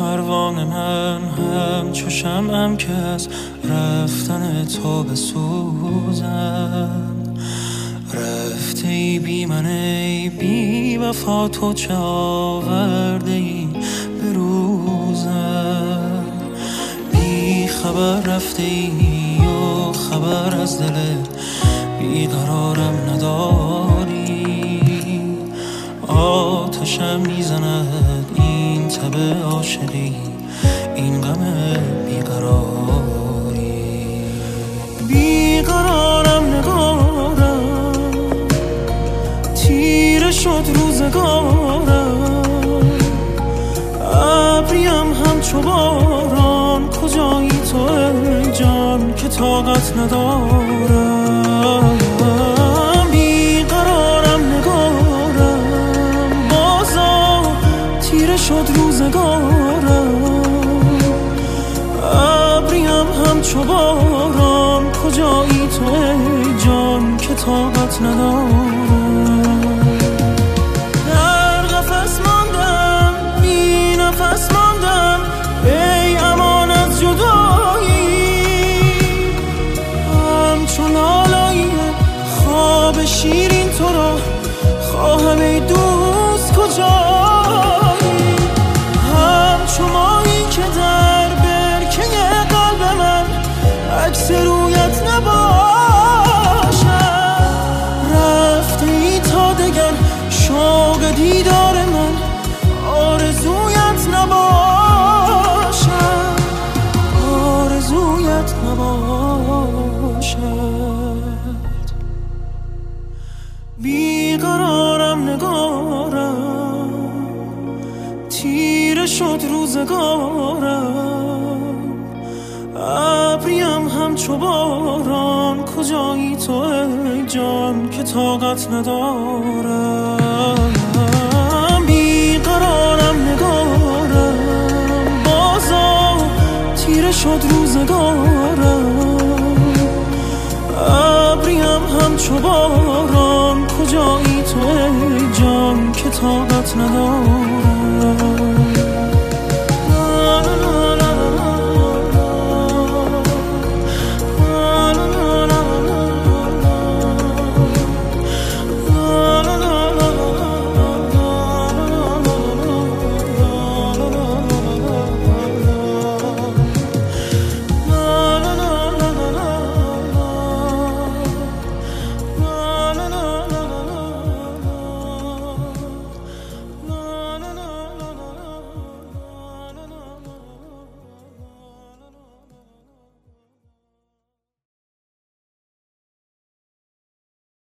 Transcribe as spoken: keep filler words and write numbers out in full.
پروانه من همچو شمعم که از رفتن تو بسوزم. رفته ای بی من ای بی وفا، تو چه آورده ای به روزم. بی خبر رفته ای و خبر از دل بیقرارم نداری. آتشم میزند این تب عاشقی، این غم بیقراری. بیقرارم نگارم، تیره شد روزگارم. ابریم همچو باران، کجایی تو ای جان که طاقت ندارم. بیقرارم نگارم، بازا تیره شد روزگارم. ابریم همچو باران، کجایی تو ای جان که طاقت ندارم. در قفس ماندم، بی نفس ماندم، ای امان از جدایی. همچون لالایی خواب شیرین تو را خواهم ای دوست کجایی. همچون مایی که در برکه قلب من عکس رویت نباشد. رفته ای تا دگر شوق دیدار من آرزویت نباشد، آرزویت نباشد. بیقرارم نگارم، تیره شد روزگارم. ابریم همچو باران، کجایی تو ای جان که طاقت ندارم. بیقرارم نگارم، بازا تیره شد روزگارم. ابریم همچو باران، کجایی تو ای جان که طاقت